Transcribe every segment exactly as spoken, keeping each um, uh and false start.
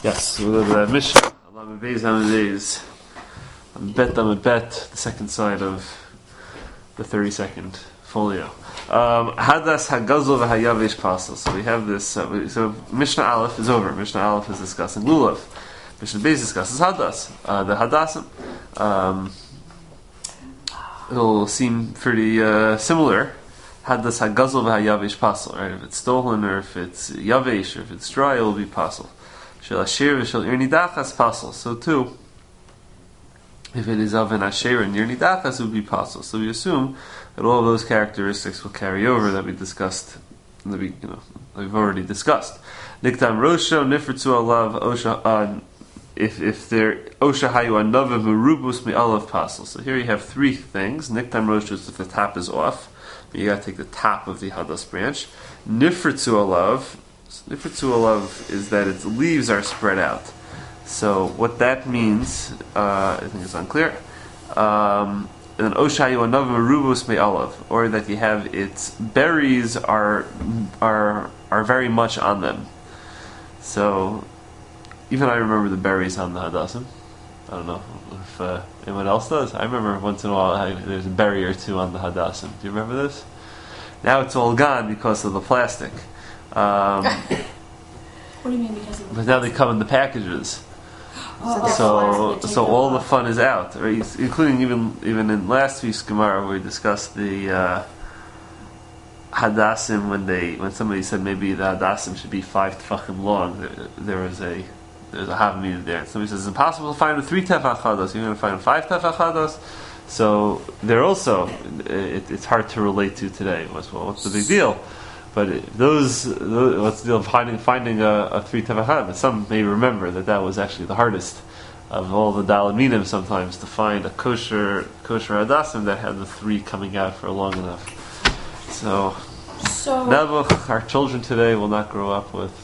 Yes, we'll go to that Mishnah. Allah Beis Hamadeis. Bet on bet, the second side of the thirty-second folio. Um, Hadas Hagazol v'Hayavish Pasel. So we have this. Uh, we, so Mishnah Aleph is over. Mishnah Aleph is discussing Lulav. Mishnah Beis discusses Hadas. Uh, the Hadasim. Um, it'll seem pretty uh, similar. Hadas Hagazol v'Hayavish Pasel. Right? If it's stolen, or if it's Yavish, or if it's dry, it will be Pasel. Shel Asher v'Shel Ir Nidachas Pasel. So too, if it is of an Asher and Ir Nidachas, it would be Pasel. So we assume that all of those characteristics will carry over that we discussed, that we, you know, we've already discussed. Niktam Rosha Nifritzu Alav Osha. If if there Osha Hayu Anava Merubus Mi Alav Pasel. So here you have three things. Niktam Rosha is if the top is off, but you got to take the top of the Hadas branch. Nifritzu Alav. Nifritzu Alav is that its leaves are spread out. So what that means, uh, I think it's unclear. Um, and Oshayu Anav Merubus Me Alav, or that you have its berries are are are very much on them. So even I remember the berries on the Hadassim. I don't know if uh, anyone else does. I remember once in a while I, there's a berry or two on the Hadassim. Do you remember this? Now it's all gone because of the plastic. Um, what do you mean because of the But now they come in the packages. Oh, so so all the fun is out, right? Including even even in last week's Gemara where we discussed the uh, Hadassim when they when somebody said maybe the Hadassim should be five tefachim long. There, there was a there's a Havamina there. Somebody says it's impossible to find with three tefach hados. You're going to find five tefach hados. So they're also it, it's hard to relate to today. Well, what's the big deal? But those, those, what's the deal of finding finding a, a three tefach? But some may remember that that was actually the hardest of all the daled minim sometimes to find a kosher kosher hadassim that had the three coming out for long enough. So, so Nebuch, our children today will not grow up with.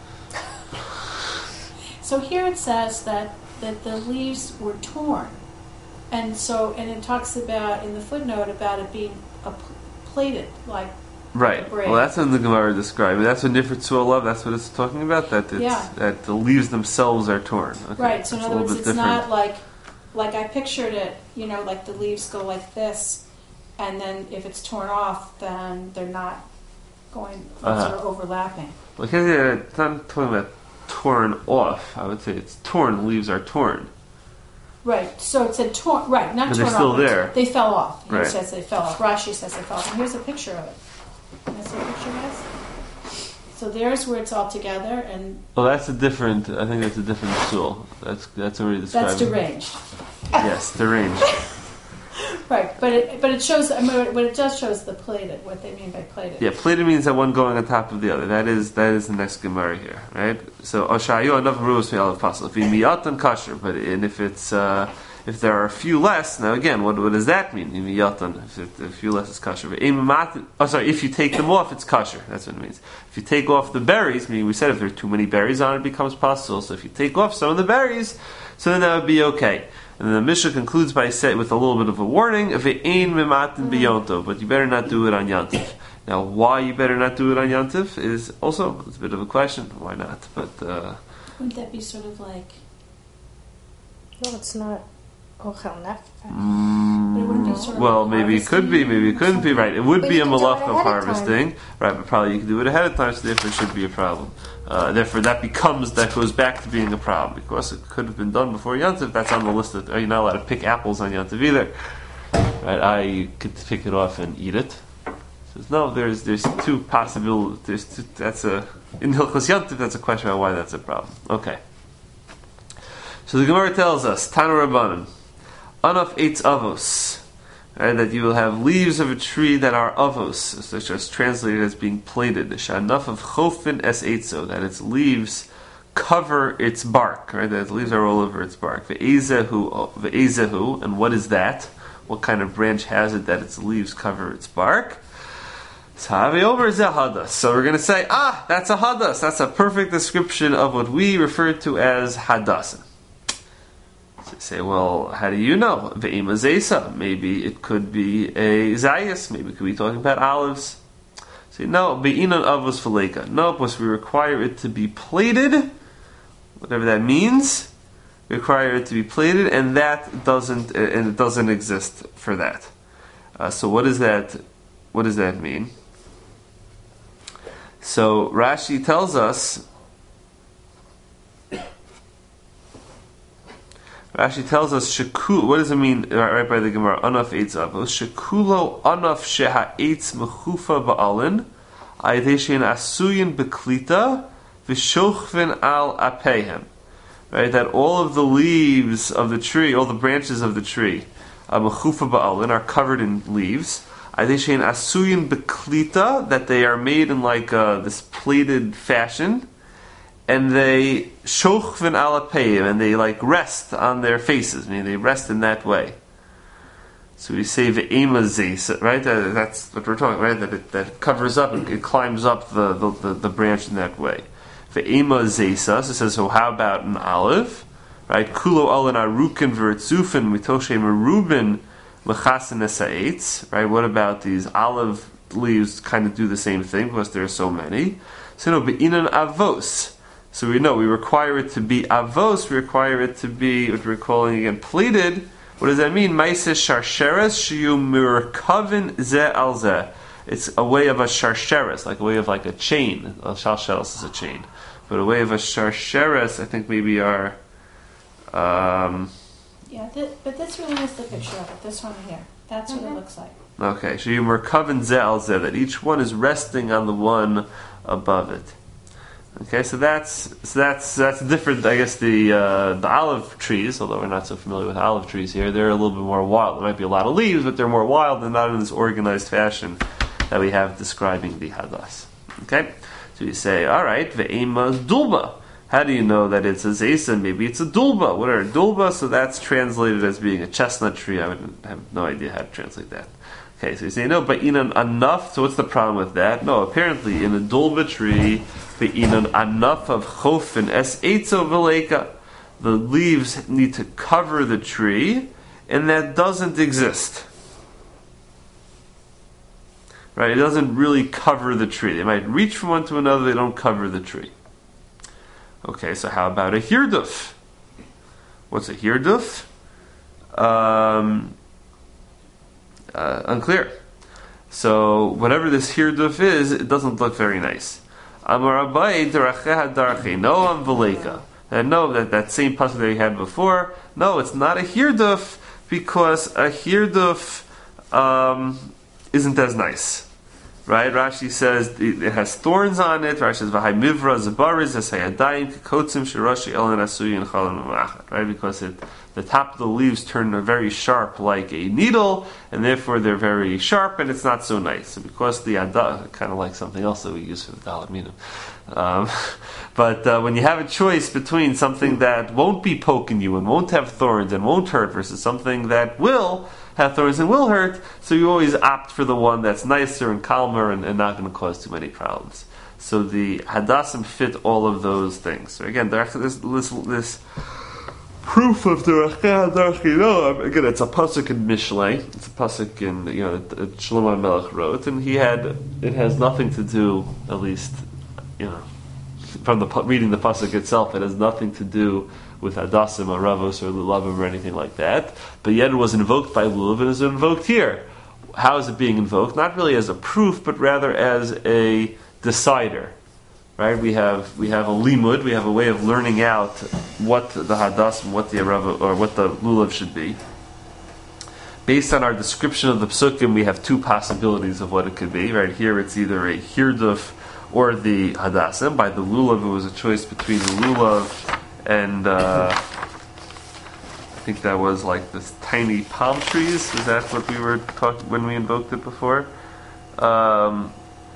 So here it says that that the leaves were torn, and so and it talks about in the footnote about it being a plated like. Right. Well, that's what the Gemara describes. That's what Nifritzu Alav. That's what it's talking about. That it's, yeah. that the leaves themselves are torn. Okay. Right. So in that's other words, it's different. not like like I pictured it. You know, like the leaves go like this, and then if it's torn off, then they're not going uh-huh. sort of overlapping. Well, it's not talking about torn off. I would say it's torn. The leaves are torn. Right. So it said torn. Right. Not but torn they're still off. there. They fell off. He right. says they fell off. Rashi says they fell off. And here's a picture of it. Can I see a picture, guys? So there's where it's all together, and well, that's a different. I think that's a different tool. That's that's already described. That's deranged. Yes, deranged. Right, but it but it shows. I mean, what it does shows the plated. What they mean by plated. Yeah, plated means that one going on top of the other. That is that is the next Gemara here, right? So Oshayu enough rules for Alav Pasel. If you miyat and kasher, but and if it's. Uh, If there are a few less, now again, what, what does that mean? If, if a few less is kosher. Oh, sorry, if you take them off, it's kosher. That's what it means. If you take off the berries, meaning we said if there are too many berries on it, it becomes possible. So if you take off some of the berries, so then that would be okay. And then the Mishnah concludes by saying, with a little bit of a warning, if it ain't mimatin biyonto, but you better not do it on Yantiv. Now, why you better not do it on Yantiv is also it's a bit of a question. Why not? But uh, wouldn't that be sort of like? No, it's not. Mm, sort of well, maybe it could be, maybe it couldn't be. Right, it would but be a malach of harvesting, right? But probably you can do it ahead of time, so therefore it should be a problem. Uh, therefore, that becomes that goes back to being a problem because it could have been done before Yantiv. That's on the list. Of, you're not allowed to pick apples on Yantiv either, right? I could pick it off and eat it. So no, there's there's two possibilities. There's two, that's a in Hilchos Yantiv. That's a question about why that's a problem. Okay. So the Gemara tells us Tanu Rabbanan. Anaf eitz avos, right, that you will have leaves of a tree that are avos, such as translated as being plated. Shanaf of chofin es eitzo, that its leaves cover its bark, right? That its leaves are all over its bark. Ve'ezehu, ve'ezehu, and what is that? What kind of branch has it that its leaves cover its bark? So we're going to say, ah, that's a hadas. That's a perfect description of what we refer to as hadasim. Say, well, how do you know? Ve'ima zesa. Maybe it could be a zayas. Maybe it could be talking about olives. Say, no, be'inan avos faleka. No, because we require it to be plated whatever that means, require it to be plated, and that doesn't, and it doesn't exist for that. Uh, so what does that, what does that mean? So Rashi tells us, Rashi tells us, Shekul, what does it mean, right by the Gemara, Anaf Eitz Avos, Shekulo Anaf Sheha Eitz Mechufa Ba'alin, Aydeshin Asuyin Beklita, Vishochvin Al Apehem. Right, that all of the leaves of the tree, all the branches of the tree, Mechufa Ba'alin, are covered in leaves. Aydeshin Asuyin Beklita, that they are made in like uh, this plated fashion. And they shochvin alapayim, and they like rest on their faces. I mean, they rest in that way. So we say ve'ema zeisa, right? Uh, that's what we're talking, right? That it, that it covers up, it, it climbs up the, the, the, the branch in that way. Ve'ema zeisa. So it says, so how about an olive, right? Kulo alin arukin v'ritzufin mitoshe merubin lechasin esaetz, right? What about these olive leaves? Kind of do the same thing because there are so many. So no, be'inan avos. So we know we require it to be avos, we require it to be what we're calling again pleated. What does that mean? Maisa sharsheres shiyu mirkavin ze al ze. It's a way of a sharsheres, like a way of like a chain. A shalsheres is a chain, but a way of a sharsheres, I think maybe are. Um, yeah, th- but this really is the picture of it. This one here. That's what mm-hmm. it looks like. Okay, shiyu mirkavin ze al ze. That each one is resting on the one above it. Okay, so that's so that's that's different. I guess the uh, the olive trees, although we're not so familiar with olive trees here, they're a little bit more wild. There might be a lot of leaves, but they're more wild and not in this organized fashion that we have describing the hadas. Okay, so you say, all right, ve'ema dulba. How do you know that it's a zesa? Maybe it's a dulba. What are a dulba? So that's translated as being a chestnut tree. I would have no idea how to translate that. Okay, so you say no, but inan enough. So what's the problem with that? No, apparently in a dulba tree, the inan enough of chofin es eitzo veleka, the leaves need to cover the tree, and that doesn't exist. Right? It doesn't really cover the tree. They might reach from one to another. They don't cover the tree. Okay, so how about a hirduf? What's a hirduf? Um. Uh, unclear. So whatever this hirduf is, it doesn't look very nice. Amar Abai deracheha darche noam veleka. And no, that that same pasuk that we had before. No, it's not a hirduf because a hirduf um, isn't as nice, right? Rashi says it has thorns on it. Rashi says v'hai mivra zabariz esayadayim kikotzim shirashi elen asuyin chalan mamachat. Right, because it. The top of the leaves turn very sharp like a needle, and therefore they're very sharp, and it's not so nice. So because the ada, kind of like something else that we use for the dalet minim. Um, but uh, when you have a choice between something that won't be poking you and won't have thorns and won't hurt versus something that will have thorns and will hurt, so you always opt for the one that's nicer and calmer and, and not going to cause too many problems. So the hadassim fit all of those things. So again, this this. this proof of the Derechah Darchinoam. Again, it's a pasuk in Mishlei. It's a pasuk in, you know, that Shlomo Melech wrote, and he had. It has nothing to do, at least, you know, from the reading the pasuk itself. It has nothing to do with Hadassim or Ravos or Lulavim or anything like that. But yet, it was invoked by Lulav and is invoked here. How is it being invoked? Not really as a proof, but rather as a decider. Right, we have we have a limud, we have a way of learning out what the hadas and what the arav or what the lulav should be. Based on our description of the psukim, we have two possibilities of what it could be. Right here, it's either a hirduf or the hadasim. By the lulav, it was a choice between the lulav and uh, I think that was like this tiny palm trees. Is that what we were talking when we invoked it before? Um,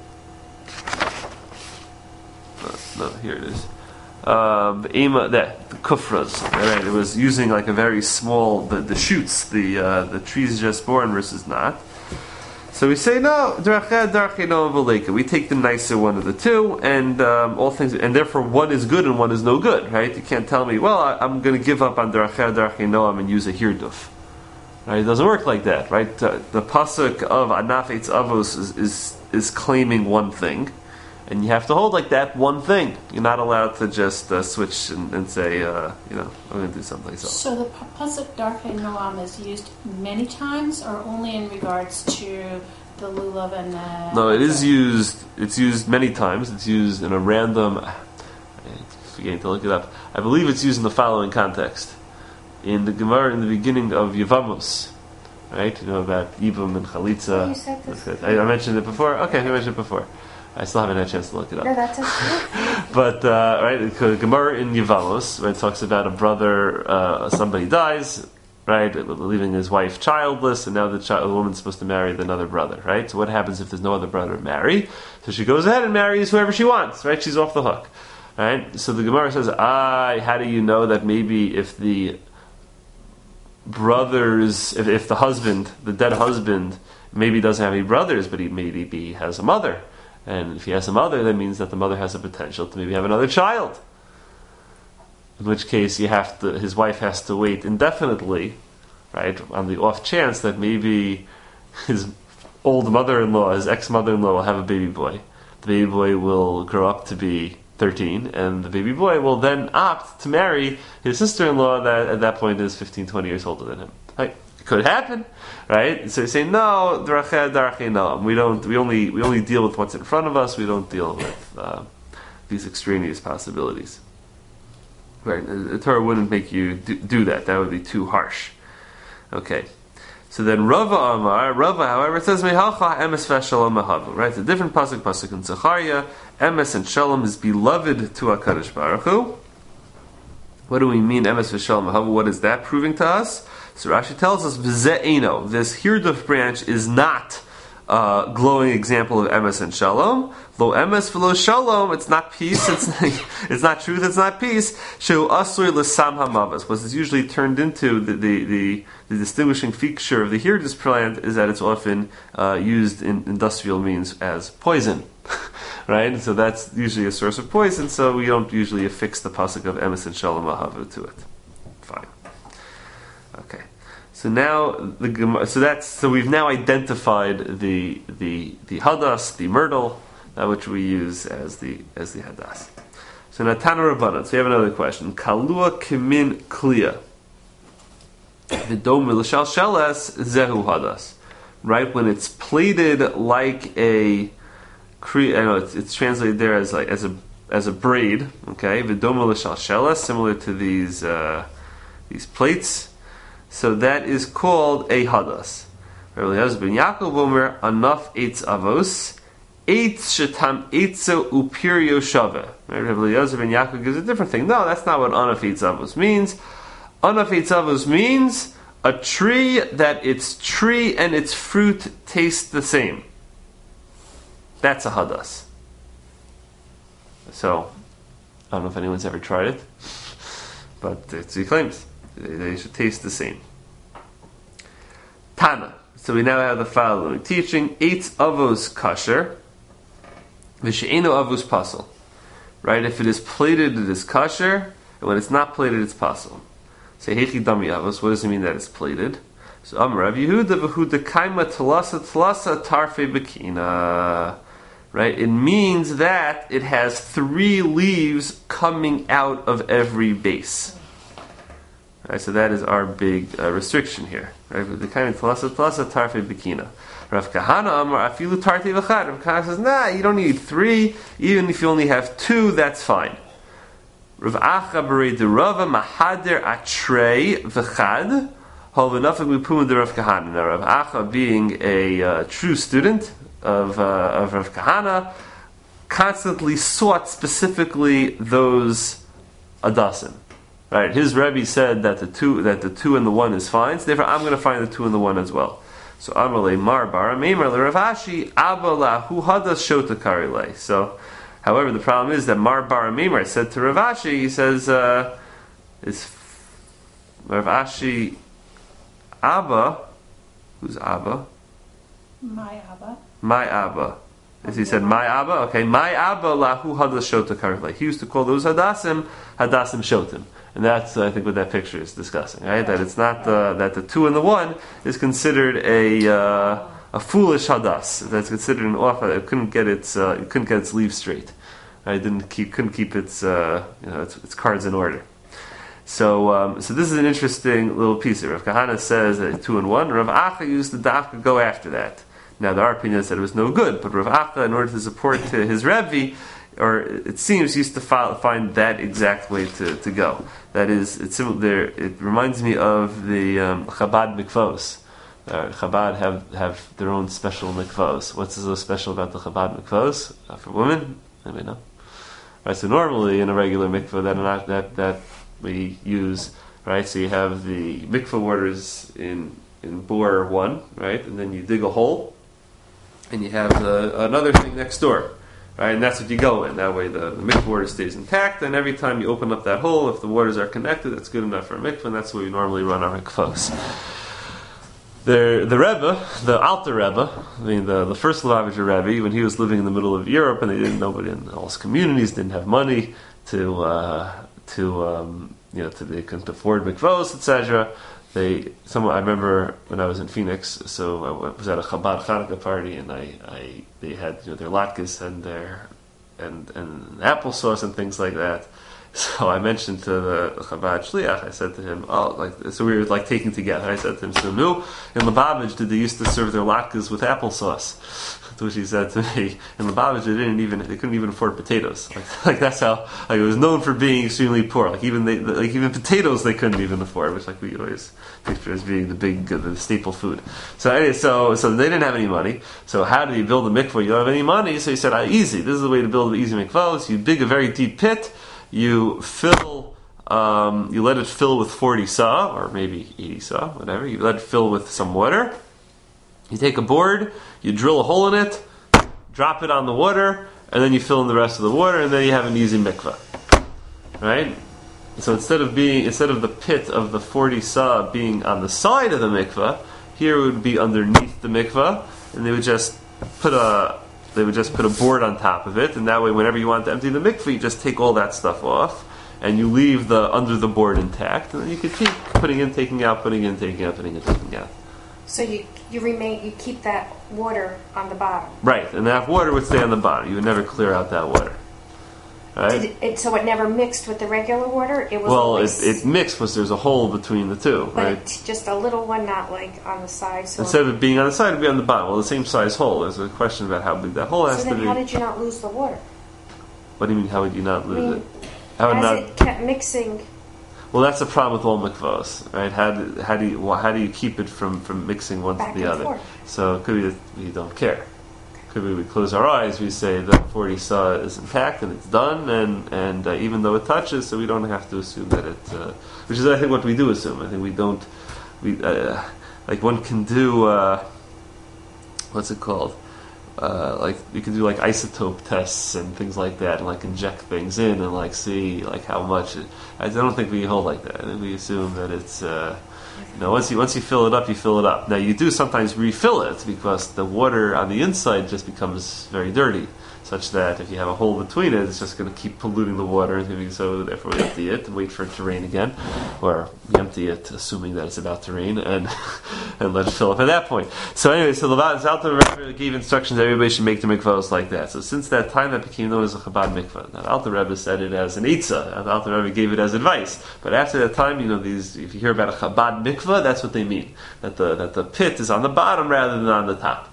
No, here it is. Um, Ema, that the kufras. Right, it was using like a very small the, the shoots, the uh, the trees just born versus not. So we say no, darcheh darcheh no veleka. We take the nicer one of the two, and um, all things, and therefore one is good and one is no good. Right? You can't tell me, well, I, I'm going to give up on darcheh darcheh noam and use a hirduf. Right? It doesn't work like that. Right? Uh, the pasuk of Anaf Eitz Avos is, is is claiming one thing. And you have to hold like that one thing. You're not allowed to just uh, switch and, and say, uh, you know, I'm going to do something else. So the pasuk Darkei Noam is used many times, or only in regards to the lulav and the... No, it is used. It's used many times. It's used in a random. I'm forgetting to look it up. I believe it's used in the following context: in the Gemara in the beginning of Yevamos, right? You know about Ibam and Chalitza. Oh, you said this. I, I mentioned it before. Okay, I mentioned it before. I still haven't had a chance to look it up. No, that's okay. But uh, right, the Gemara in Yevamos, right, talks about a brother. Uh, somebody dies, right, leaving his wife childless, and now the, child, the woman's supposed to marry another brother, right? So what happens if there's no other brother to marry? So she goes ahead and marries whoever she wants, right? She's off the hook, right? So the Gemara says, "Ah, how do you know that maybe if the brothers, if, if the husband, the dead husband, maybe doesn't have any brothers, but he maybe he has a mother." And if he has a mother, that means that the mother has the potential to maybe have another child. In which case, you have to, his wife has to wait indefinitely, right, on the off chance that maybe his old mother-in-law, his ex-mother-in-law, will have a baby boy. The baby boy will grow up to be thirteen, and the baby boy will then opt to marry his sister-in-law that at that point is fifteen, twenty years older than him. Right? Could happen, right? So you say no, darachei darachei no. We don't. We only we only deal with what's in front of us. We don't deal with uh, these extraneous possibilities. Right? The Torah wouldn't make you do, do that. That would be too harsh. Okay. So then Rava Amar, Rava, however, it says Mehalcha emes v'shalom ahavu. Right? It's a different pasuk, pasuk in Zechariah. Emes and shalom is beloved to HaKadosh Baruch Hu. What do we mean emes v'shalom ahavu? What is that proving to us? So Rashi tells us, V'ze'eno, this hirduf branch is not a glowing example of emes and shalom. Lo emes v'lo shalom, it's not peace, it's it's not truth, it's not peace. Shehu asur l'sam hamavas. What is usually turned into, the, the, the, the distinguishing feature of the hirdus plant is that it's often uh, used in industrial means as poison. Right? So that's usually a source of poison, so we don't usually affix the pasuk of emes and shalom ahavu to it. Fine. Okay, so now the so that's so we've now identified the the the hadas, the myrtle, uh, which we use as the as the hadas. So now Tana Rabbanan. So we have another question. Kalua kimin kliya. V'dom l'shal sheles zehu hadas. Right, when it's plated like a, I know it's, it's translated there as like as a as a braid. Okay, v'dom l'shal sheles, similar to these uh, these plates. So that is called a hadas. Rabbi Eliezer ben Yaakov Omer anaf eitz avos eitz shetam eitzo upirio shave. Rabbi Eliezer ben Yaakov gives a different thing. No, that's not what anaf eitz avos means. Anaf eitz avos means a tree that its tree and its fruit taste the same. That's a hadas. So I don't know if anyone's ever tried it, but it's, he claims. They should taste the same. Tana. So we now have the following teaching: Eitz avos kasher, v'she'eno avos pasel. Right? If it is plated, it is kasher, and when it's not plated, it's pasel. Say hechi dami avos. What does it mean that it's plated? So Amar Rav Yehuda v'huda kaima tlasa tlasa tarfe bekina. Right? It means that it has three leaves coming out of every base. Right, so that is our big uh, restriction here. Right, the kind of tlasa tlasa tarfe bikina. Rav Kahana Amar afilu tarte v'chad. Rav Kahana says, nah, you don't need three. Even if you only have two, that's fine. Rav Acha berei de Rava mahader atrei v'chad. Hol v'nafik mipuma de Rav Kahana. Now Rav Acha, being a uh, true student of uh, of Rav Kahana, constantly sought specifically those adasim. Right, his Rebbe said that the two that the two and the one is fine, so therefore I'm going to find the two and the one as well. So Amalei Mar Bara Meimer Rav Ashi Abba Lahu Hadas Shota Karilei. So, however, the problem is that Mar Bara Meimer said to Rav Ashi, he says, uh, "Is Rav Ashi Abba? Who's Abba? My Abba. My Abba." As he said, "My Abba." Okay, my Abba Lahu Hadas Shota Karilei. He used to call those Hadasim Hadasim Shotim. And that's, uh, I think, what that picture is discussing, right? That it's not uh, that the two and the one is considered a uh, a foolish hadas that's considered an off. It couldn't get its uh, it couldn't get its leaves straight. Right? It didn't keep couldn't keep its uh, you know its, its cards in order. So um, so this is an interesting little piece here. Rav Kahana says that two and one. Rav Acha used the dafka go after that. Now there are opinions that it was no good, but Rav Acha, in order to support to his Rebbe, or it seems, used to find that exact way to, to go. That is, it's similar. It reminds me of the um, Chabad mikvos. Uh, Chabad have, have their own special mikvos. What's so special about the Chabad mikvos uh, for women? Anybody know? Right. So normally in a regular mikvah that not, that that we use, right. So you have the mikvah waters in in bore one, right, and then you dig a hole, and you have the, another thing next door. Right, and that's what you go in. That way the, the mikvah water stays intact, and every time you open up that hole, if the waters are connected, that's good enough for a mikvah, and that's the way we normally run our mikvahs. The, the Rebbe, the Alter Rebbe, I mean the, the first Lubavitcher Rebbe, when he was living in the middle of Europe, and they didn't, nobody in all his communities didn't have money to, uh, to um, you know, to, they couldn't afford mikvahs, et cetera. They, someone I remember when I was in Phoenix, so I was at a Chabad Hanukkah party, and I, I they had you know their latkes and their and and applesauce and things like that. So I mentioned to the Chabad Shliach, I said to him, oh, like so we were like taking together. I said to him, so no, in Lubavitch did they used to serve their latkes with applesauce? To which he said to me, in Lubavitch they didn't even they couldn't even afford potatoes. Like, like that's how like, it was known for being extremely poor. Like even they like even potatoes they couldn't even afford, which like we always picture as being the big uh, the staple food. So anyway, so so they didn't have any money. So how did you build a mikvah? You don't have any money. So he said, ah, easy. This is the way to build an easy mikvah. So you dig a very deep pit. You fill, um, you let it fill with forty sa, or maybe eighty sa, whatever. You let it fill with some water. You take a board, you drill a hole in it, drop it on the water, and then you fill in the rest of the water, and then you have an easy mikvah. Right? So instead of being, instead of the pit of the forty sa being on the side of the mikvah, here it would be underneath the mikvah, and they would just put a They would just put a board on top of it, and that way, whenever you want to empty the mikveh, you just take all that stuff off, and you leave the under the board intact, and then you can keep putting in, taking out, putting in, taking out, putting in, taking out. So you you remain you keep that water on the bottom. Right, and that water would stay on the bottom. You would never clear out that water. Right? Did it, it, so it never mixed with the regular water. It was well, always, it, it mixed because there's a hole between the two, but right? it's just a little one, not like on the side. So Instead of it being on the side, it would be on the bottom. Well, the same size hole. There's a question about how big that hole has so to then be. how did you not lose the water? What do you mean? How would you not lose I mean, it? How would as not? it kept mixing. Well, that's the problem with all mikvahs, right? How do, how do you well, how do you keep it from, from mixing one Back to the and other? forth. So it could be that we don't care. Could be we close our eyes, we say the forty sa is intact and it's done, and and uh, even though it touches, so we don't have to assume that it. Uh, which is, I think, what we do assume. I think we don't. We uh, like one can do. Uh, what's it called? Uh, like you can do like isotope tests and things like that, and like inject things in and like see like how much. It, I don't think we hold like that. I think we assume that it's. Uh, you know, once you once you fill it up, you fill it up. Now you do sometimes refill it because the water on the inside just becomes very dirty, such that if you have a hole between it, it's just going to keep polluting the water. And so therefore we empty it and wait for it to rain again, or we empty it assuming that it's about to rain and and let it fill up at that point. So anyway, so the Alter Rebbe gave instructions that everybody should make the mikvahs like that. So since that time, that became known as a Chabad mikvah. Now the Alter Rebbe said it as an eitzah. The Alter Rebbe gave it as advice. But after that time, you know, these if you hear about a Chabad mikvah, that's what they mean. That the that the pit is on the bottom rather than on the top.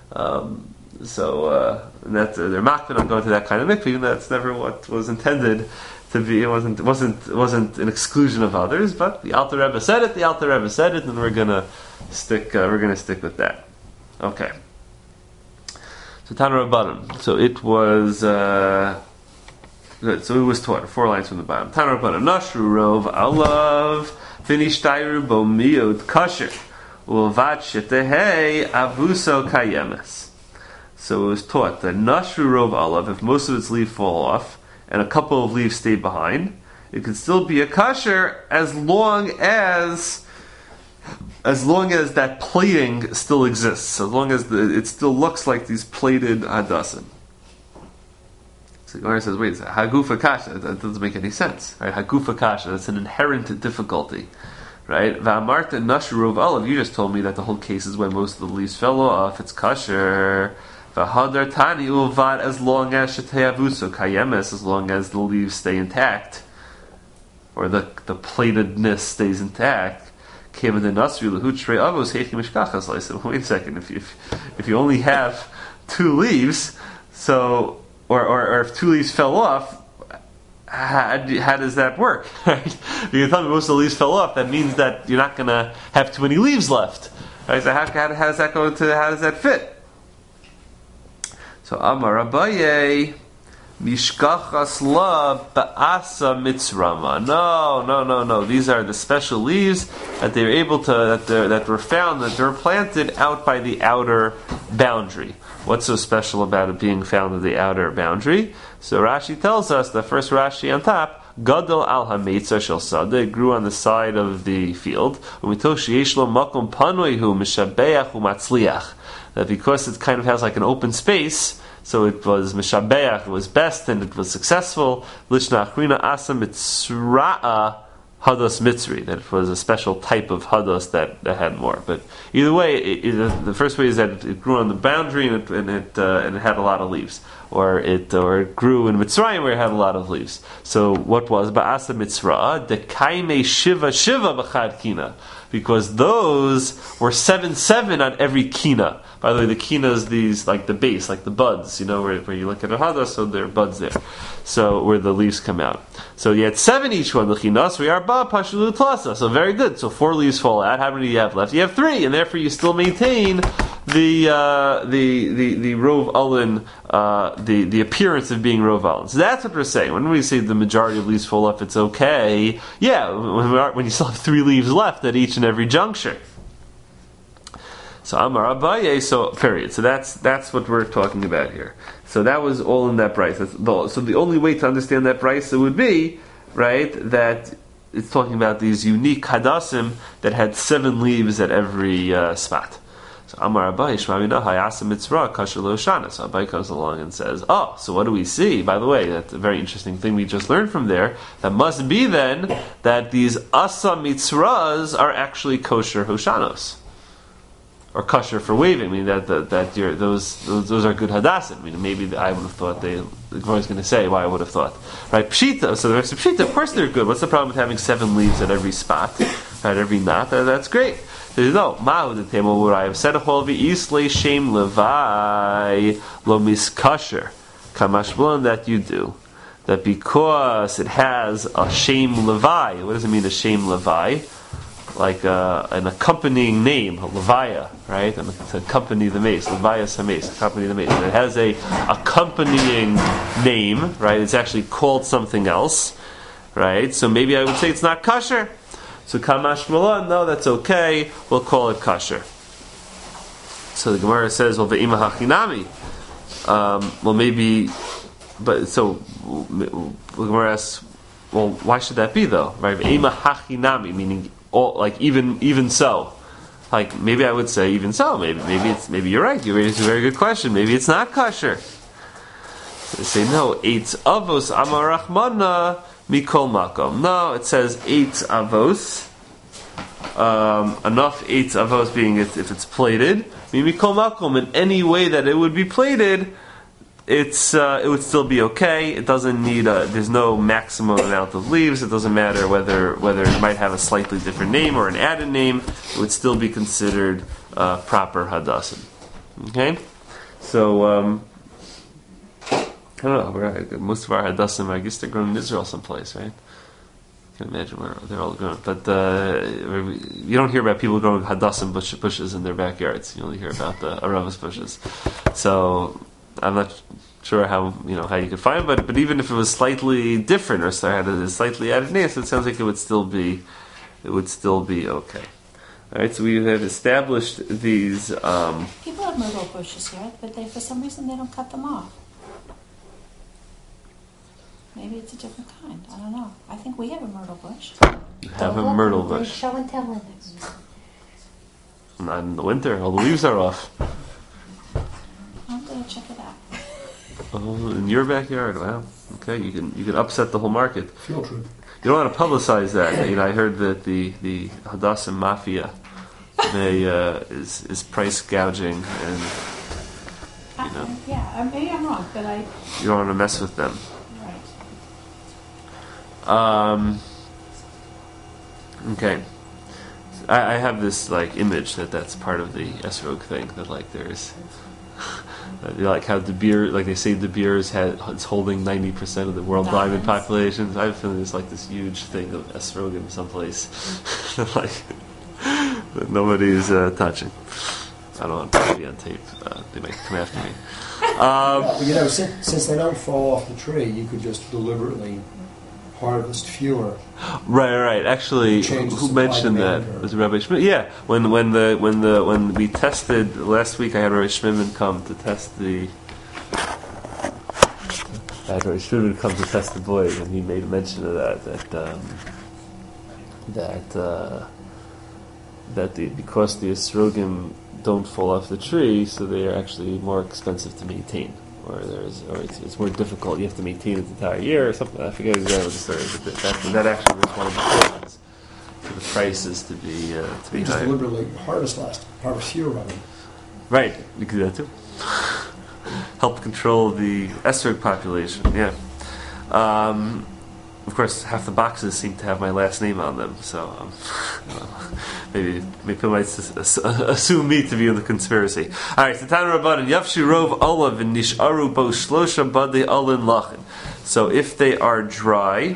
Um, So uh, and that uh, they're makpid on going to that kind of mikveh, even though that's never what was intended to be. It wasn't it wasn't it wasn't an exclusion of others. But the Alter Rebbe said it. The Alter Rebbe said it, and we're gonna stick. Uh, we're gonna stick with that. Okay. So Tana Rabbanan. So it was uh, good. So it was taught four lines from the bottom. Tana Rabbanan. Nashru rov alav finishtayru bo miod kasher ulvat shetehei avuso kayemes. So it was taught that Nashru Rov Alav, if most of its leaves fall off and a couple of leaves stay behind, it could still be a kasher as long as as long as that plating still exists, as long as the, it still looks like these plated hadassim. So the Gemara says, wait, Hagufa kasha, that doesn't make any sense. Right? Hagufa kasha, that's an inherent difficulty. right? Va'amarta nashru olive. You just told me that the whole case is when most of the leaves fell off. It's kosher. V'hadar tani uvad as long as shetei kayemes, as long as the leaves stay intact, or the the platedness stays intact. Kevin the nasri lehu trei avos heichi mishkachas. I said, wait a second. If you if, if you only have two leaves, so or or, or if two leaves fell off. How, how does that work? Right? If you tell me most of the leaves fell off, that means that you're not going to have too many leaves left. Right? So how, how, how does that go to? How does that fit? So Amar Abaye Mishkachas La Ba'asa Mitzrama. No, no, no, no. These are the special leaves that they were able to that they that were found that they were planted out by the outer boundary. What's so special about it being found at the outer boundary? So Rashi tells us, the first Rashi on top, Gadol al hameitza shel sada, it grew on the side of the field. That because it kind of has like an open space, so it was mishabeach, it was best, and it was successful. Lishna achrina asa mitzra'a hados mitzri, that it was a special type of hados that, that had more. But either way, it, it, the first way is that it grew on the boundary and it and it, uh, and it had a lot of leaves, or it or it grew in Mitzrayim where it had a lot of leaves. So what was ba'asa mitzra the kaime shiva shiva b'chad kina, because those were seven seven on every kina. By the way, the kina is these like the base, like the buds, you know, where, where you look at a hadas, so there are buds there, so where the leaves come out. So you had seven each one. The chinas we are ba pashulu tlasa. So very good. So four leaves fall out. How many do you have left? You have three, and therefore you still maintain the uh, the the the rov alin, uh, the the appearance of being rov alin. So that's what we're saying. When we say the majority of leaves fall off, it's okay. Yeah, when, we are, when you still have three leaves left at each and every juncture. So Amar Abaye, so period. So that's that's what we're talking about here. So that was all in that price. That's the, so the only way to understand that price would be, right, that it's talking about these unique hadassim that had seven leaves at every uh, spot. So Amar Abaye Shmamina Hayasa Mitzvah Kasher Lo Shana. So Abaye comes along and says, oh, so what do we see? By the way, that's a very interesting thing we just learned from there. That must be then that these Asa Mitzvahs are actually kosher Hoshanos. Or kosher for waving, I mean that that, that you're, those, those those are good hadassim. I mean maybe I would have thought they. The Gemara is going to say why I would have thought, right? Pshita. So the rest of pshita, of course they're good. What's the problem with having seven leaves at every spot, at every knot? That's great. There's no mahu the table where I have said a whole isle shem levai lo miskasher kamashblon that you do that because it has a shem levai. What does it mean a shem levai? Like uh, an accompanying name, a levaya, right? And to accompany the mace, levaya sames, accompany the mace. And it has a accompanying name, right? It's actually called something else, right? So maybe I would say it's not kosher. So kamash malon, no, that's okay. We'll call it kosher. So the Gemara says, well, ve'ima hachinami. Um, well, maybe, but so the Gemara asks, well, why should that be though, right? Ve'ima hachinami, meaning. Or like even even so, like maybe I would say even so. Maybe maybe it's maybe you're right. You raised a very good question. Maybe it's not kosher. They say no. Eitz avos amar rachmana mikol makom. No, it says eitz avos. Um, enough eitz avos being it, if it's plated. Mikol makom in any way that it would be plated. It's uh, it would still be okay. It doesn't need a. There's no maximum amount of leaves. It doesn't matter whether whether it might have a slightly different name or an added name. It would still be considered uh, proper hadassim. Okay, so um, I don't know. We're, most of our hadassim, I guess, they're grown in Israel someplace, right? I can imagine where they're all grown. But uh, you don't hear about people growing hadassim bush, bushes in their backyards. You only hear about the aravas bushes. So. I'm not sure how you know how you could find, but but even if it was slightly different or had a slightly added name, so it sounds like it would still be it would still be okay. All right, so we have established these. Um, People have myrtle bushes here, but they for some reason they don't cut them off. Maybe it's a different kind. I don't know. I think we have a myrtle bush. Have a myrtle bush. Show and tell in this. Not in the winter. All the leaves are off. I'm gonna check it out. Oh, in your backyard, wow. Okay, you can you can upset the whole market. Field trip. you don't want to publicize that. You know, I heard that the the Hadassim mafia they uh, is is price gouging, and you know. I, yeah, I- maybe I'm wrong, but I. You don't want to mess with them. Right. Um, okay. I, I have this like image that that's part of the Esrog thing, that like there's like how De Beer, like they say De Beers has it's holding ninety percent of the world diamond Diamonds. populations. I have a feeling there's like this huge thing of Esrogim someplace like that nobody's uh, touching. I don't want to be on tape. Uh, they might come after me. Um, Well, you know, since, since they don't fall off the tree, you could just deliberately harvest fewer. Right, right. Actually, Change the who supply mentioned that? demand curve. Was it Rabbi Shmim? Yeah, when when the when the when we tested last week, I had Rabbi Shmim come to test the. I had Rabbi Shmim come to test the boys, and he made mention of that that um, that uh, that the because the esrogim don't fall off the tree, so they are actually more expensive to maintain. Or there's, or it's, it's more difficult. You have to maintain it the entire year, or something. I forget exactly what the story is, but that, that actually was one of the reasons for the prices to be uh, to be You just higher. deliberately harvest less, harvest fewer of them. Right, you can do that too. Help control the esrog population. Yeah. Um, of course, half the boxes seem to have my last name on them, so um, maybe maybe people might s- s- assume me to be in the conspiracy. All right, so Tana Rabbanan Yafshi Rov Olav and Nisharu Bo Shlosha Bade Alin Lachin. So if they are dry,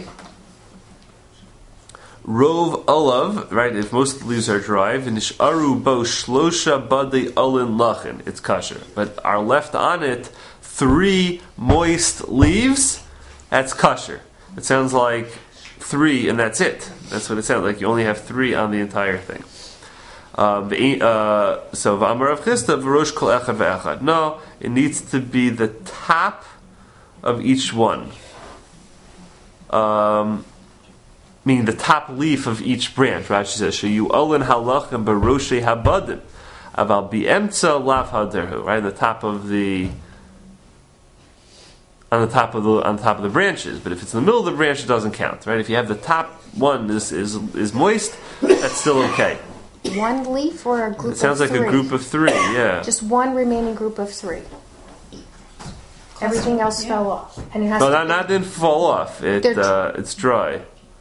Rov Olav, right? If most leaves are dry, Nisharu Bo Shlosha Bade Alin Lachin, it's kosher. But are left on it three moist leaves, that's kosher. It sounds like three, and that's it. That's what it sounds like. You only have three on the entire thing. Um, the, uh, so, v'amar Rav Chisda v'rosh kol echad ve'echad. No, it needs to be the top of each one. Um, meaning the top leaf of each branch. Rashi says, "Shayu olin halachem baroshe habadim, aval bi'emtza lav haderhu." Right, the top of the. On the top of the on top of the branches, but if it's in the middle of the branch, it doesn't count, right? If you have the top one is is, is moist, that's still okay. One leaf or a group It sounds of like three? a group of three, yeah. Just one remaining group of three. Everything else Yeah. fell off, and it has No, to not be- not didn't fall off. It They're- uh, it's dry.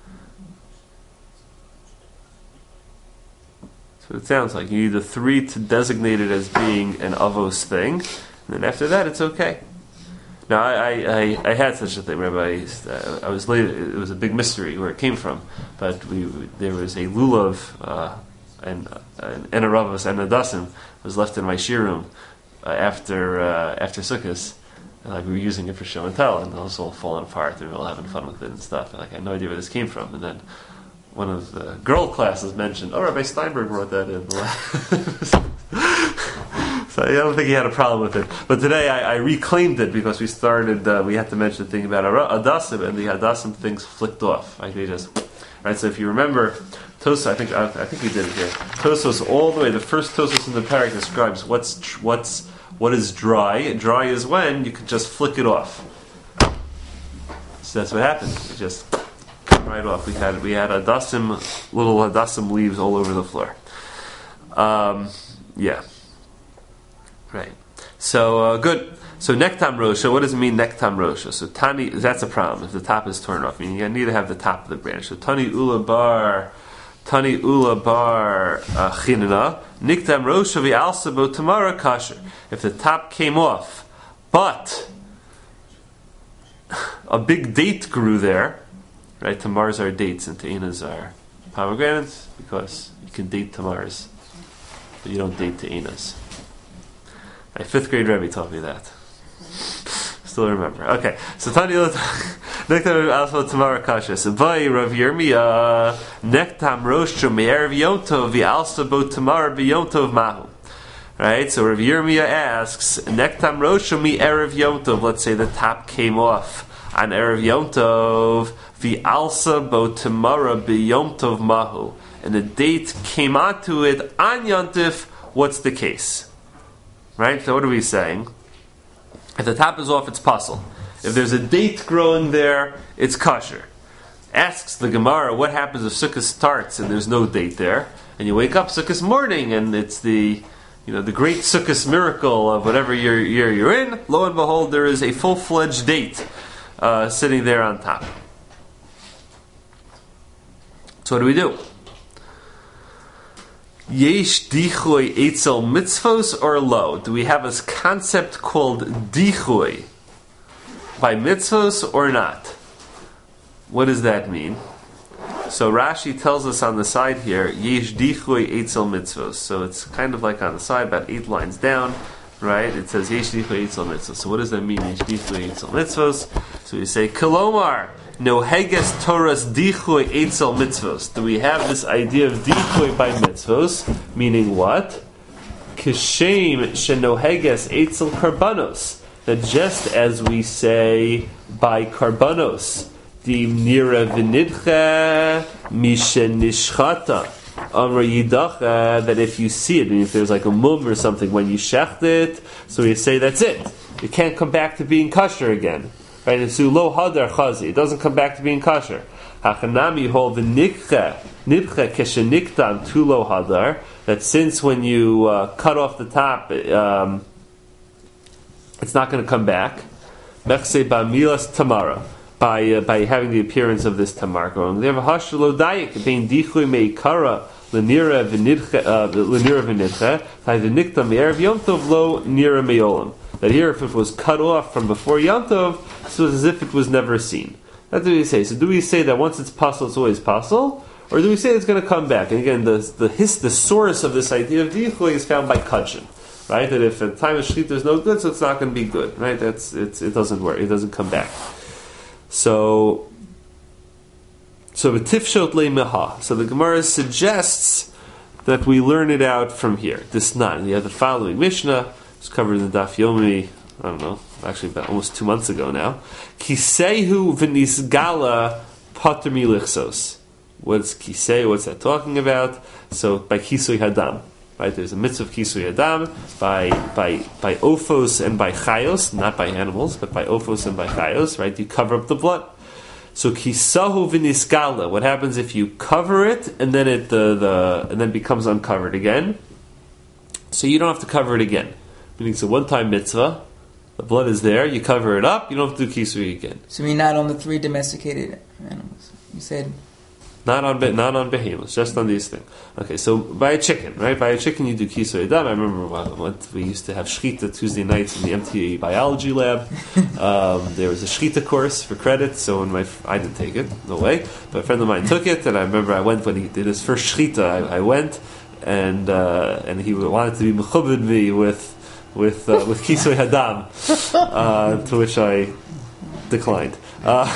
So it sounds like you need the three to designate it as being an avos thing, and then after that, it's okay. Now, I, I, I, I had such a thing, Rabbi. Uh, I was late. It was a big mystery where it came from, but we there was a lulav uh, and and and a ravos and a dasim was left in my shir room uh, after uh, after Sukkot. And, like we were using it for show and tell, and it was all falling apart. And we were all having fun with it and stuff. And like I had no idea where this came from. And then one of the girl classes mentioned, "Oh, Rabbi Steinberg brought that in." So I don't think he had a problem with it. But today I, I reclaimed it because we started, uh, we had to mention the thing about Hadassim, and the Hadassim things flicked off. Like they just, right? So if you remember, Tosos, I think I, I think we did it here. Tosos all the way, the first Tosos in the parak describes what's tr- what's what is dry. Dry is when you can just flick it off. So that's what happened. It just came right off. We had we had Hadassim, little Hadassim leaves all over the floor. Um, yeah. Right. So uh, good. So nektam rosha. What does it mean nektam rosha? So tani. That's a problem if the top is torn off. Meaning you need to have the top of the branch. So tani ula bar, tani ula bar uh, chinana niktam rosha v'alsa bo tamara kasher. If the top came off, but a big date grew there, right? Tamars are dates and teinas are pomegranates because you can date tamars, but you don't date teinas. My fifth grade Rebbe taught me that. Still remember. Okay, so Tani Nektam Alpha Tamara Kasha. So by Rav Yirmiyah Nektam Rosha Me'er V'Yomtov V'Alsa Bo Tamara V'Yomtov Mahu. Right. So Rav Yirmiyah asks Nektam Rosha Me'er V'Yomtov. Let's say the top came off on Erev Yom Tov V'Alsa Bo Tamara V'Yomtov Mahu, and the date came onto it on Yom Tov. What's the case? Right? So what are we saying? If the top is off, it's puzzle. If there's a date growing there, it's kosher. asks the Gemara, what happens if Sukkot starts and there's no date there, and you wake up Sukkot morning and it's the, you know, the great Sukkot miracle of whatever year, year you're in. Lo and behold, there is a full-fledged date uh, sitting there on top. So what do we do? Yesh dichui etzel mitzvos or lo? Do we have a concept called dichui by mitzvos or not? What does that mean? So Rashi tells us on the side here, yesh dichui etzel mitzvos. So it's kind of like on the side, about eight lines down, right? It says yesh dichui etzel mitzvos. So what does that mean, yesh dichui etzel mitzvos? So we say, kolomar, no heges Torah's dichui etzel mitzvos. Do we have this idea of dichui by mitzvos? Meaning what? Kishem shenoheges etzel karbanos. That just as we say by karbanos, the nira v'nidcha mishen nishchata amra yidacha, that if you see it, and if there's like a mum or something when you shecht it, so you say that's it. It can't come back to being kosher again. Right? It's lo hadar chazi. It doesn't come back to being kosher. Hachanami hold the nikcha nidcha kesheniktan tu lo hadar. That since when you uh, cut off the top, um, it's not going to come back. Mechse ba'milas tamara. By uh, by having the appearance of this tamar going, they have a hashlo dayik being dichui meikara lenira v'nidcha lenira v'nidcha by the nikta me'erev yom tov lo nira me'olam. That here, if it was cut off from before yom tov, so it's as if it was never seen. That's what we say. So, do we say that once it's possible, it's always possible, or do we say it's going to come back? And again, the the his, the source of this idea of dichui is found by kachin, right? That if at the time of shechita is no good, so it's not going to be good, right? That's it's it doesn't work. It doesn't come back. So, so v'tifshot le'meha. So the Gemara suggests that we learn it out from here. This nan. You have the following Mishnah. It's covered in the Daf Yomi. I don't know. Actually, about almost two months ago now. Kisehu v'nisgala pater milichsos. What's kisei? What's that talking about? So by kisui hadam. Right, there's a mitzvah of kisui hadam by by by ophos and by chayos, not by animals, but by ophos and by chayos. Right, you cover up the blood. So kisahu v'niskala. What happens if you cover it and then it the, the and then becomes uncovered again? So you don't have to cover it again. Meaning it's a one-time mitzvah. The blood is there. You cover it up. You don't have to do kisui again. So we're not on the three domesticated animals. You said. Not on not on behemoths, just on these things. Okay, so by a chicken, right? By a chicken you do kisui adam. I remember when we used to have shechita Tuesday nights in the M T A biology lab. Um, there was a shechita course for credit, so when my I didn't take it, no way. But a friend of mine took it, and I remember I went when he did his first shechita. I, I went, and uh, and he wanted to be mechubed me with with uh, with kisui hadam, uh, to which I declined. Uh,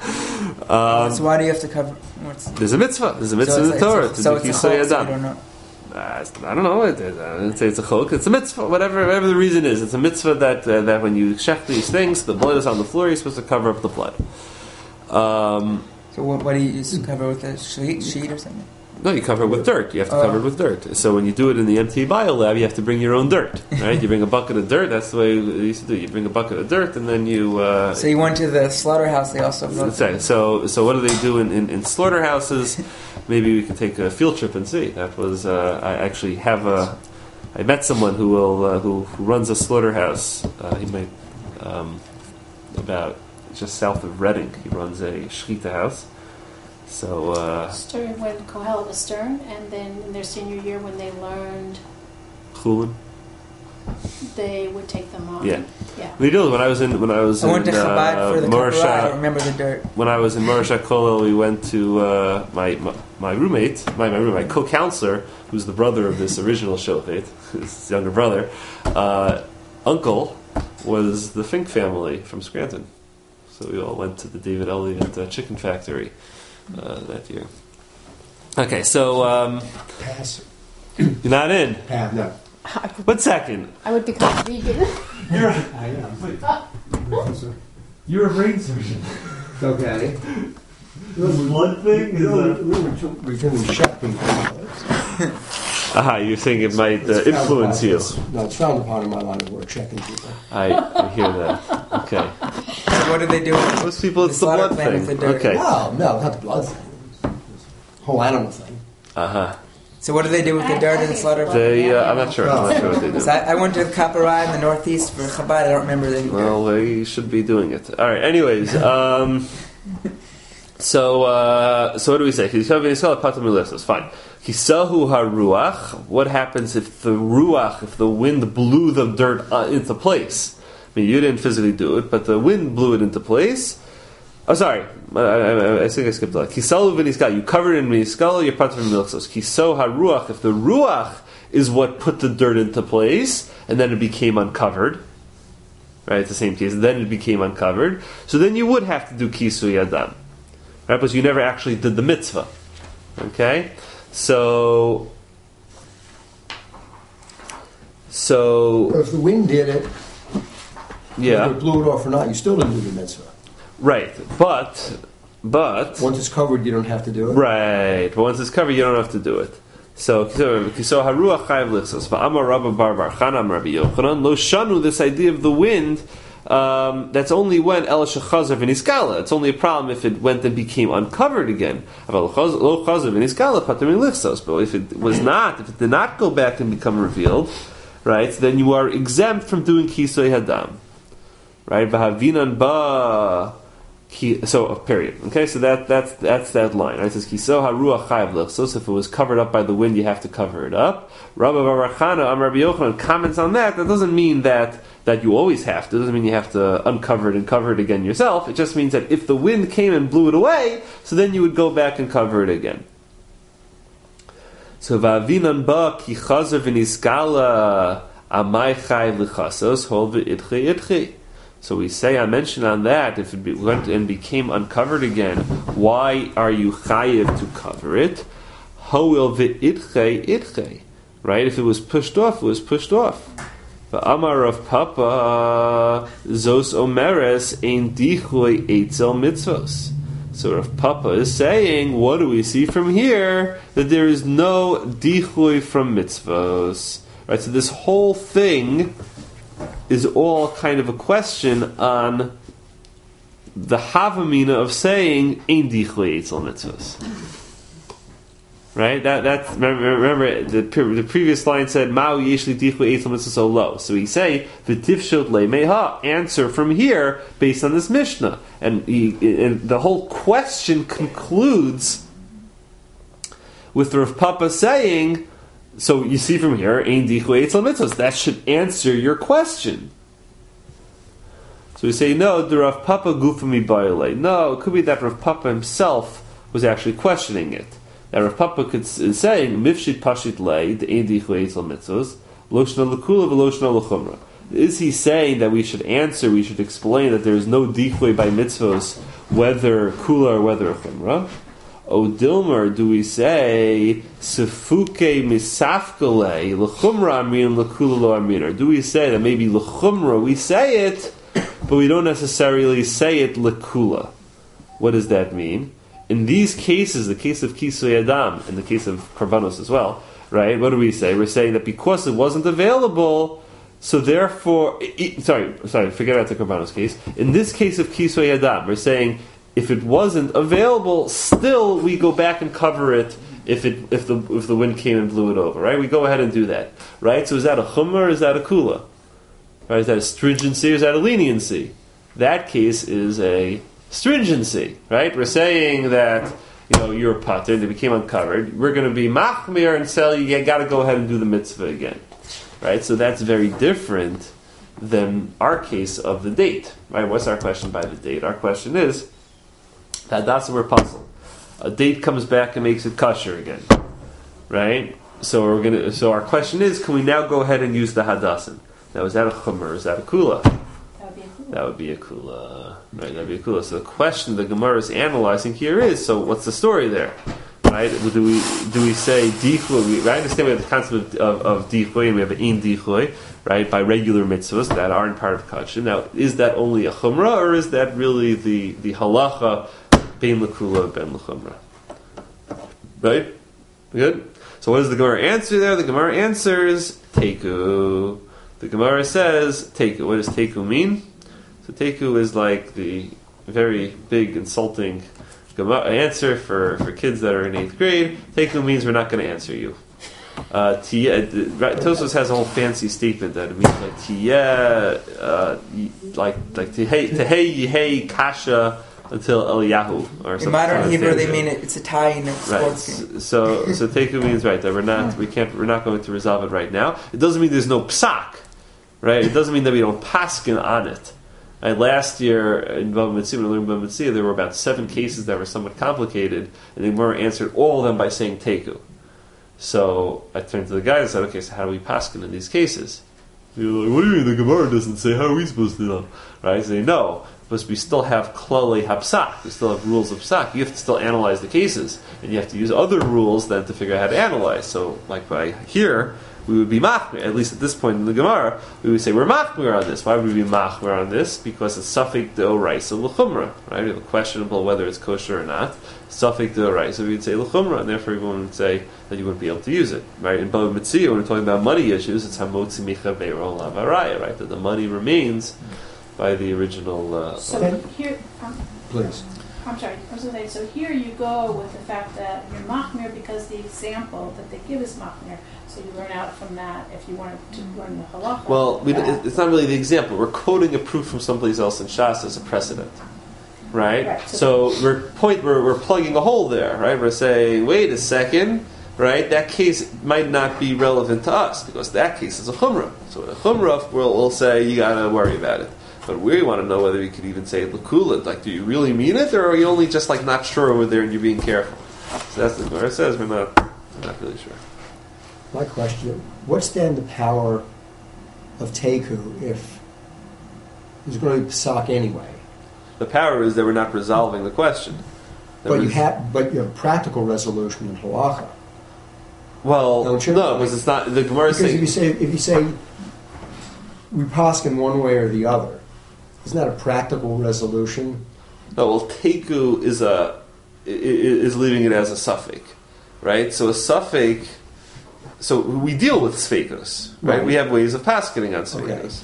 um, so why do you have to cover? What's there's a mitzvah. There's a mitzvah so in the Torah a, to so do kisui hadam. So know. Uh, I don't know. It, it, I didn't say it's a chok. It's a mitzvah. Whatever, whatever the reason is, it's a mitzvah that uh, that when you shech these things, the blood is on the floor. You're supposed to cover up the blood. Um, so what, what do you use to cover with a sheet, sheet or something? No, you cover it with dirt. You have to Oh. cover it with dirt. So when you do it in the M T Bio lab, you have to bring your own dirt, right? You bring a bucket of dirt. That's the way you used to do. You bring a bucket of dirt, and then you. Uh, So you went to the slaughterhouse. They also. That's right. So, so what do they do in, in, in slaughterhouses? Maybe we could take a field trip and see. That was. Uh, I actually have a. I met someone who will uh, who, who runs a slaughterhouse. Uh, he might um, about just south of Reading. He runs a shechita house. So uh, Stern, when Kohelet was Stern, and then in their senior year when they learned, chulin. they would take them on. Yeah. Yeah. We did when I was in when I was I went in to Chabad uh, for the Morsha- Kabbalah. I don't remember the dirt. When I was in Morasha Kollel, we went to uh, my, my my roommate, my my roommate, my co-counselor, who's the brother of this original shofet, his younger brother. Uh, uncle was the Fink family from Scranton, so we all went to the David Elliott uh, Chicken Factory uh, that year. Okay, so um, Pass. you're not in. Pass. No. One second. I would become vegan. You're I am. you're a brain surgeon. Okay. This blood thing is a. We're doing shopping. Aha, you're saying it might uh, influence you. No, it's frowned upon in my line of work, checking people. I, I hear that. Okay. So what do they do? With Most people, the it's the slaughter blood plan thing. with the dirt? Okay. No, no, not the blood thing. Whole animal thing. Uh huh. So what do they do with the I- dirt I and think slaughter? it's They, uh, I'm not sure. I'm not sure what they do. So I, I went to Kaparai in the northeast for Chabad. I don't remember the. Well, they should be doing it. All right. Anyways, um, so uh, so what do we say? It's fine. Kisahu haruach. What happens if the ruach, if the wind blew the dirt uh, into place? I mean, you didn't physically do it, but the wind blew it into place. Oh, sorry. I, I, I think I skipped that. Kisalu v'niskal. You covered it in v'niskal. You're part of milchsos. Kiso haruach. If the ruach is what put the dirt into place, and then it became uncovered. Right, it's the same case. Then it became uncovered. So then you would have to do kisu yadam. Right, but you never actually did the mitzvah. Okay? So... So... But if the wind did it, Yeah. whether it blew it off or not, you still didn't do the mitzvah. Right. But... But... Once it's covered, you don't have to do it. Right. But once it's covered, you don't have to do it. So, kiso haruach chayav lichsos. Va'amar Rabba bar bar Chanam Rabbi Yochanan lo shanu. This idea of the wind, um, that's only when el shechazer v'niskala. It's only a problem if it went and became uncovered again. Lo chazer v'niskala pater min lichsos. But if it was not, if it did not go back and become revealed, right, then you are exempt from doing kisoi hadam. Right? V'havinan ba. So, period. Okay, so that that's that's that line. Right? It says kiso haruach chayav lichsos. If it was covered up by the wind, you have to cover it up. Rabba bar Chana Amar Rabbi Yochanan comments on that. That doesn't mean that that you always have to. It doesn't mean you have to uncover it and cover it again yourself. It just means that if the wind came and blew it away, so then you would go back and cover it again. So va'avinan ba ki chazer v'niskala amay chayav lichasos hol v'idche idche. So we say, I mentioned on that, if it went and became uncovered again, why are you chayiv to cover it? Hoil v'idche idche. Right? If it was pushed off, it was pushed off. V'amar of Papa zos omeres ein dichui eitzel mitzvos. So Rav Papa is saying, what do we see from here? That there is no dichui from mitzvos. Right? So this whole thing is all kind of a question on the havamina of saying ein dichui eitzel mitzvos. Right? That that remember, remember the the previous line said Mao yeshli dichui eitzel mitzvos so low. So we say v'tifshot le meha. Answer from here based on this Mishnah, and, he, and the whole question concludes with Rav Papa saying. So you see from here, ein dichui eitzel mitzvos. That should answer your question. So we say, no, the Rav Papa gufami bayale. No, it could be that Rav Papa himself was actually questioning it. That Rav Papa could, is saying, mifshit pashit lei, the ein dichui eitzel mitzvos, loshna lekula v'loshna lechumra. Is he saying that we should answer, we should explain that there is no dichui by mitzvos, whether kula or whether chumra? O Dilmer, do we say sefuke misafkale lechumra amin lekula lo amin? Or do we say that maybe lechumra we say it, but we don't necessarily say it lekula? What does that mean? In these cases, the case of kisui adam, in the case of karbanos as well, right? What do we say? We're saying that because it wasn't available, so therefore, it, sorry, sorry, forget about the karbanos case. In this case of kisui adam, we're saying. If it wasn't available, still we go back and cover it if it if the if the wind came and blew it over, right? We go ahead and do that, right? So is that a chumrah or is that a kula? Right? Is that a stringency or is that a leniency? That case is a stringency, right? We're saying that you know you're a pater and it became uncovered. We're going to be machmir and tell you you got to go ahead and do the mitzvah again, right? So that's very different than our case of the date, right? What's our question by the date? Our question is. That that's where we're puzzled. A date comes back and makes it kosher again, right? So we're gonna. So our question is: can we now go ahead and use the hadassin? Now, is that a chumrah? Is that a kula? That would be a kula. That would be a kula, right? That'd be a kula. So the question the Gemara is analyzing here is: so what's the story there, right? Do we do we say dichui? I understand we have the concept of, of, of dichui and we have an ein dichui, right? By regular mitzvahs that aren't part of kosher. Now, is that only a chumrah or is that really the the halacha? Ben lekula, ben lechumra. Right? Good? So what does the Gemara answer there? The Gemara answers, Teiku. The Gemara says, Teiku. What does Teiku mean? So Teku is like the very big, insulting answer for, for kids that are in eighth grade. Teku means we're not going to answer you. Uh, tiye, uh, Tosfos has a whole fancy statement that it means like tiye, uh, like like tehei tehei yehei kasha until Eliyahu or something. In modern like Hebrew, that. they mean it, it's a tie in a Right. sports game. So so Teku means right that we're not we can't we're not going to resolve it right now. It doesn't mean there's no psak, right? It doesn't mean that we don't paskin on it. Right, last year in Bava Metzia, when we learned Bava Metzia, there were about seven cases that were somewhat complicated, and they were answered all of them by saying Teku. So I turned to the guy and said, okay, so how do we paskin in these cases? They were like, what do you mean the Gemara doesn't say? How are we supposed to know? Right? I say, no, because we still have klale hapsak. We still have rules of psak. You have to still analyze the cases, and you have to use other rules then to figure out how to analyze. So, like by here, we would be machmir, at least at this point in the Gemara, we would say we're machmir on this. Why would we be machmir on this? Because it's suffik deoraisa l'chumra, right? It's questionable whether it's kosher or not. Suffik deoraisa, we would say l'chumra, and therefore everyone would say that you wouldn't be able to use it, right? In Bava Metzia, when we're talking about money issues, it's hamotzi micha beiro lavaraya, right? That the money remains by the original. Uh, So here, um, Please. I'm sorry, I was going to say, so here you go with the fact that you're machmir because the example that they give is machmir. So you learn out from that if you wanted to learn the halacha. Well, we, that. it's not really the example. We're quoting a proof from someplace else in Shas as a precedent, right? Right, so- So we're point we're, we're plugging a hole there, right? We're saying, wait a second, right? That case might not be relevant to us because that case is a chumrah. So a chumrah, we'll, we'll say you gotta worry about it. But we want to know whether we could even say l'kulat. Like, do you really mean it, or are you only just like not sure over there and you're being careful? So that's the Gemara says. We're not, we're not really sure. My question, what's then the power of Teku if there's going to be Pesach anyway? The power is that we're not resolving the question. That But you we're- have, but you have practical resolution in halacha. Well, Don't you? no, because it's not. The Gemara is Because if you saying say if you say we paskin one way or the other, isn't that a practical resolution? no. Well, teku is a i- i- is leaving it as a suffix, right? So a suffix. So we deal with sfekos, right? Right. We have ways of paskening on sfekos.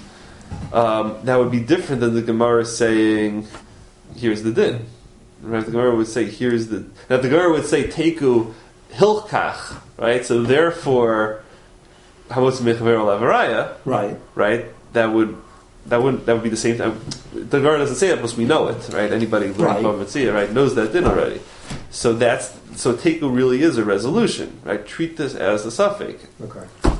Um, that would be different than the Gemara saying, "Here's the din." Right? The Gemara would say, "Here's the." Now the Gemara would say, "Teku hilkach," right? So therefore, hamotz mechaver lavaraya, Right. right? That would that would that would be the same thing. The Gemara doesn't say it, because we know it, right? Anybody who learned Right. Bava Metzia, right, knows that din already. So that's so teku really is a resolution, right? Treat this as a suffix. Okay.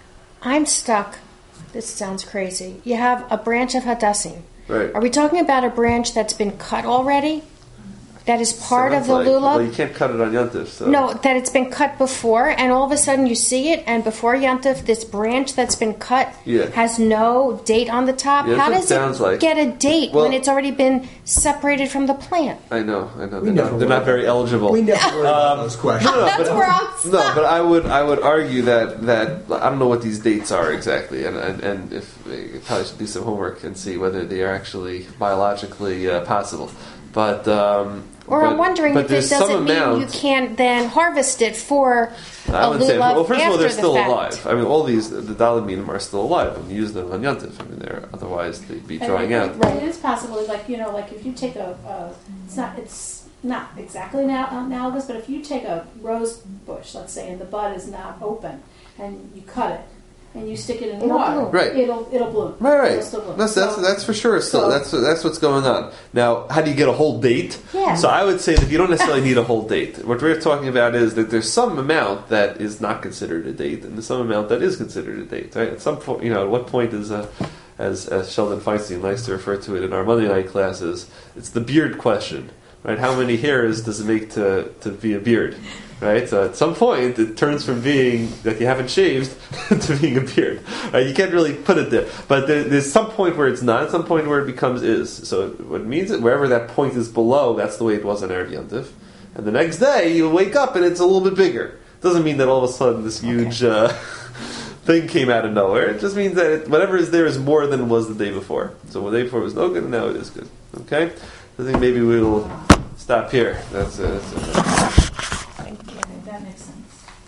I'm stuck. This sounds crazy. You have a branch of Hadassim. Right. Are we talking about a branch that's been cut already? That is part Sounds of the like- lulav? Well, you can't cut it on Yontif. So. No, that it's been cut before, and all of a sudden you see it, and before Yantif, this branch that's been cut Yeah. has no date on the top. Yeah, How that's does what it sounds it like. get a date Well- when it's already been separated from the plant? I know, I know. We They're, never not, they're not worry. very eligible. We never worry about Um, those questions. No, no, That's but, where I'm no, stuck. but I would I would argue that that I don't know what these dates are exactly, and and, and if you probably should do some homework and see whether they are actually biologically uh, possible. But um, Or but, I'm wondering but if it there's doesn't some mean amount, you can't then harvest it for I a wouldn't say. lulav Well, first of all, they're after still the fact. alive. I mean, all these the dalaminim are still alive when you use them on Yontif. I mean, they're otherwise they'd be And drying it, out. Right, it is possible. Like you know, like if you take a, a it's not it's not exactly now analogous, but if you take a rose bush, let's say, and the bud is not open, and you cut it and you stick it in It'll water, bloom. Right. It'll it'll bloom. Right, right. It'll still bloom. That's that's So- that's for sure. Still, so- that's that's what's going on. Now, how do you get a whole date? Yeah. So I would say that you don't necessarily need a whole date. What we're talking about is that there's some amount that is not considered a date, and there's some amount that is considered a date. Right? At some point, you know, at what point is a as as Sheldon Feinstein likes to refer to it in our Monday night classes, it's the beard question. Right? How many hairs does it make to, to be a beard? Right? So at some point, it turns from being that you haven't shaved to being a beard. Right? You can't really put it there. But there, there's some point where it's not, at some point where it becomes is. So what it means is wherever that point is below, that's the way it was on Erev Yontif. And the next day, you wake up and it's a little bit bigger. Doesn't mean that all of a sudden this huge uh, thing came out of nowhere. It just means that it, whatever is there is more than it was the day before. So the day before was no good, and now it is good. Okay? I think maybe we'll stop here. That's it. That's it. That makes sense.